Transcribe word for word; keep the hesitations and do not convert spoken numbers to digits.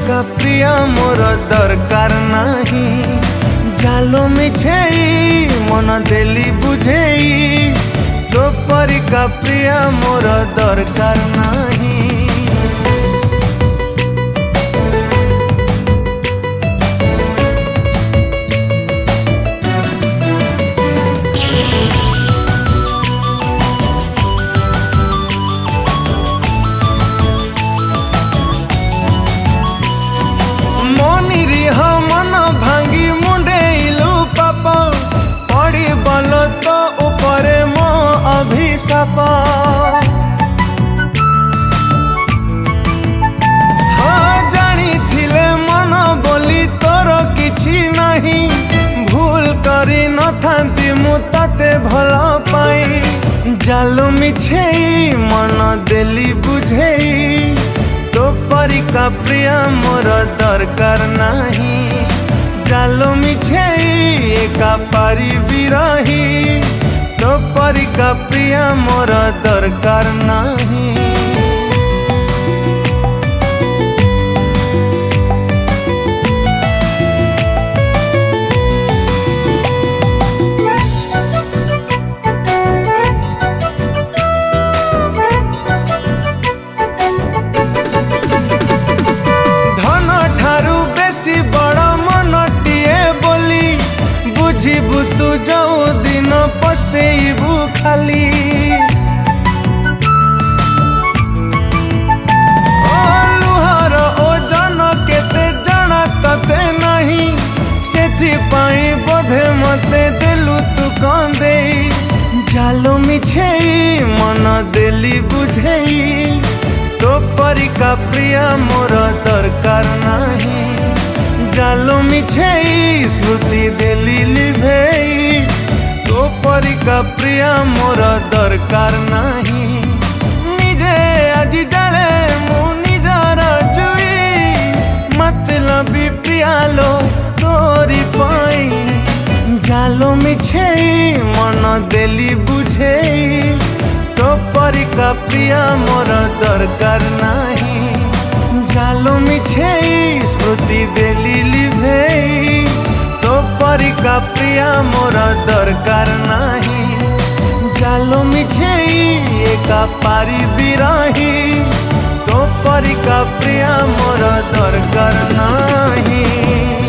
परिका प्रिया मोर दरकार नाही। जालो मिछेई मन देली बुझेई तो परिका प्रिया मोर दरकार नाही। हाँ जानी थिले मन बोली तोर किछि नहीं। भूल करी न थांती मु ताते भला पाई। जालो मिछेई मन देली बुझेई तो परिका प्रिया मोर दरकार नाही। जालो मिछेई एका पारी बिरही तो परिका प्रिया मोर दरकार नाही। धन ठारू बेसी बड़ मनटिए बोली बुझिबु तू जाऊ दिन पस्तेइबु खाली। ओ लुहार ओजन केते जाना तते नहीं। सेथि पाई बोधे मते देलु तू कंदेई। जालो मिछेई मन देली बुझेई तो परिका प्रिया मोर दरकार नाही। जालो मिछेई स्मृति देली लिभेई तो परिका प्रिया मोर दरकार नाही। निजे आजि जाले मु निजर जुई मतलबी प्रिया लो तोरी पाई। जालो मिछेई मन देली बुझेई तो परिका प्रिया मोर दरकार नाही। जालो मिछेई स्मृति देली लिभेई तो परिका प्रिया मोर दरकार नाही। जालो मिछेई एका पारी बिरही तो परिका प्रिया मोर दरकार नाही।